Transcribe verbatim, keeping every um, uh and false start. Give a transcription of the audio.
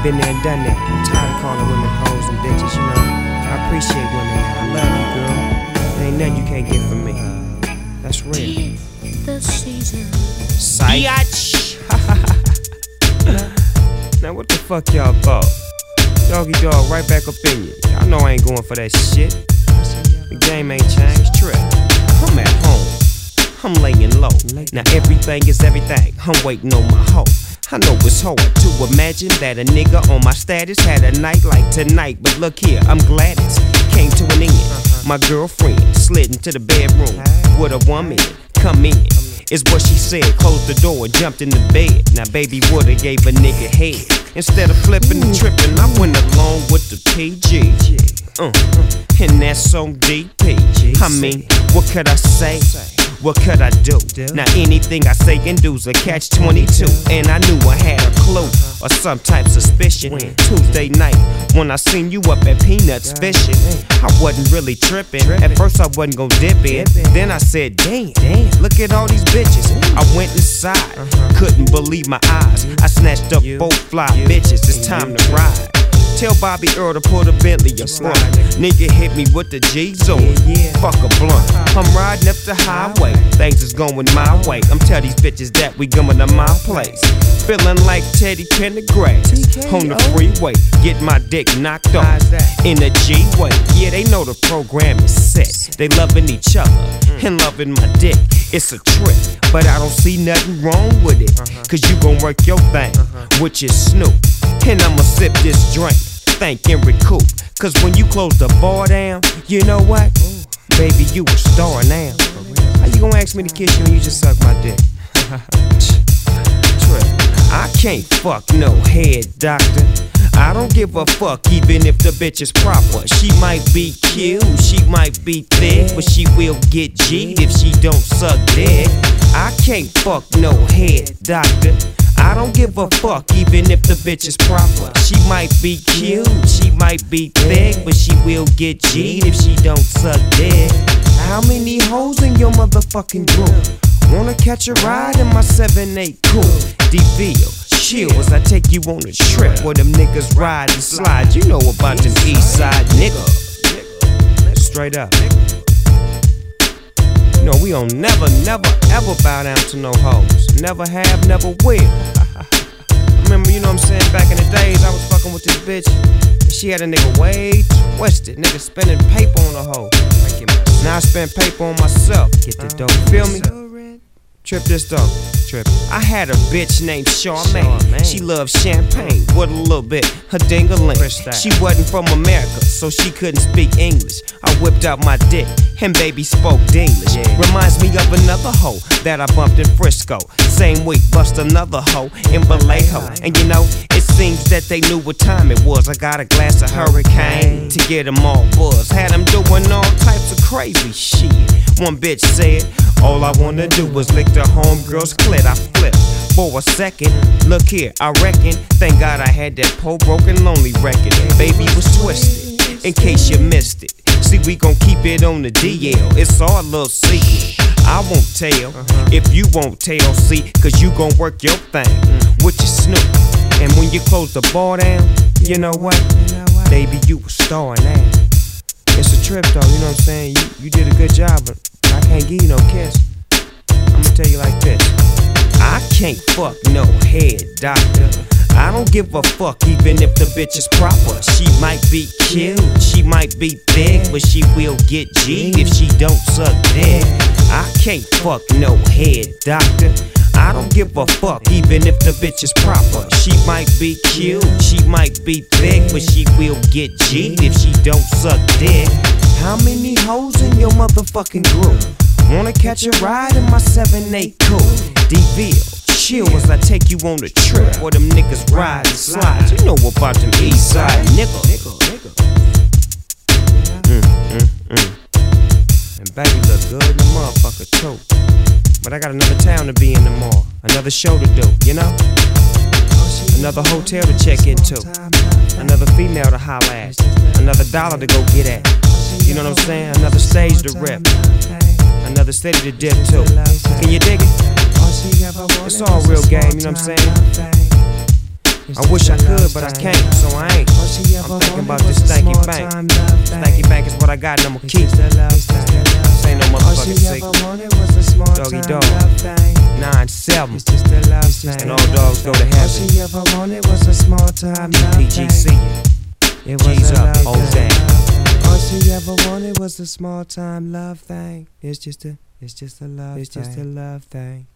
been there and done that. I'm tired of calling women hoes and bitches, you know. I appreciate women, I love you, girl. There ain't nothing you can't get from me. That's real. The season. Psych. Now what the fuck y'all thought? Doggy dog right back up in you. Y'all know I ain't going for that shit. The game ain't changed, trip. I'm at home, I'm laying low. Now everything is everything, I'm waiting on my hoe. I know it's hard to imagine that a nigga on my status had a night like tonight. But look here, I'm glad it came to an end. My girlfriend slid into the bedroom with a woman. Come in, is what she said. Closed the door and jumped in the bed. Now baby woulda gave a nigga head. Instead of flipping and tripping, I went along with the P G. Uh, and that's on D P. I mean, what could I say? What could I do? Now anything I say and do's a catch twenty-two. And I knew I had a clue or some type suspicion. Tuesday night when I seen you up at Peanuts fishing, I wasn't really tripping. At first I wasn't gon' dip in. Then I said, damn, look at all these bitches. I went inside, couldn't believe my eyes. I snatched up both fly bitches. It's time to ride. Tell Bobby Earl to pull the Bentley up front. Nigga hit me with the G's on. Fuck a blunt. I'm riding up the highway. Things is going my way. I'm tell these bitches that we going to my place. Feeling like Teddy Pendergrass on the freeway. Get my dick knocked off in a G-way. Yeah, they know the program is set. They loving each other and loving my dick. It's a trip, but I don't see nothing wrong with it. Cause you gon' work your thing, which is Snoop. And I'ma sip this drink, think and recoup. Cause when you close the bar down, you know what? Baby, you a star now. How you gonna ask me to kiss you when you just suck my dick? I can't fuck no head doctor. I don't give a fuck even if the bitch is proper. She might be cute, she might be thick, but she will get G'd if she don't suck dick. I can't fuck no head doctor. I don't give a fuck even if the bitch is proper. She might be cute, she might be thick, but she will get G'd if she don't suck dick. How many hoes in your motherfucking group? Wanna catch a ride in my seven eight coupe? D-Ville, chill as I take you on a trip where them niggas ride and slide. You know about them east side niggas. Straight up. You know we don't never, never, ever bow down to no hoes. Never have, never will. Remember, you know what I'm saying, back in the days I was fucking with this bitch and she had a nigga way twisted. Nigga spending paper on a hoe. Now I spend paper on myself. Get the dope, feel me? Trip this though, trip. I had a bitch named Charmaine. She loved champagne with a little bit her ding-a-ling. She wasn't from America, so she couldn't speak English. I whipped out my dick and baby spoke English. Reminds me of another hoe that I bumped in Frisco. Same week, bust another hoe in Vallejo. And you know, it seems that they knew what time it was. I got a glass of Hurricane to get them all buzzed. Had them doing all types of crazy shit. One bitch said, all I wanna do is lick the homegirl's clit. I flipped for a second. Look here, I reckon. Thank God I had that poor broken lonely record. Baby was twisted, in case you missed it. See, we gon' keep it on the D L. It's our little secret. I won't tell if you won't tell. See, cause you gon' work your thing with your Snoop. And when you close the bar down, you know what? Baby, you a star now. It's a trip though, you know what I'm saying? You, you did a good job, but I can't give you no kiss. I'ma tell you like this. I can't fuck no head doctor. I don't give a fuck even if the bitch is proper. She might be cute, she might be thick, but she will get G if she don't suck dick. I can't fuck no head doctor. I don't give a fuck even if the bitch is proper. She might be cute, she might be thick, but she will get G'd if she don't suck dick. How many hoes in your motherfucking group? Wanna catch a ride in my seven eight coupe? D-Ville, chill as I take you on a trip where them niggas ride and slide. You know about them east side niggas. Mm, mm, mm. And baby look good in the motherfucker too. But I got another town to be in tomorrow, another show to do, you know? Another hotel to check into, another female to holler at, another dollar to go get at. You know what I'm saying? Another stage to rip, another city to dip to. Can you dig it? It's all real game, you know what I'm saying? I wish I could, but I can't, so I ain't. I'm thinking about this stanky bank. Stanky bank is what I got, and I'ma keep. This ain't no motherfucking secret. Doggy dog, nine seven, and all dogs go to heaven. All she ever wanted was a small time love P G C, It was G's a up, love O's thing. down. All she ever wanted was a small time love thing. It's just a, it's just a love, it's just a love thing.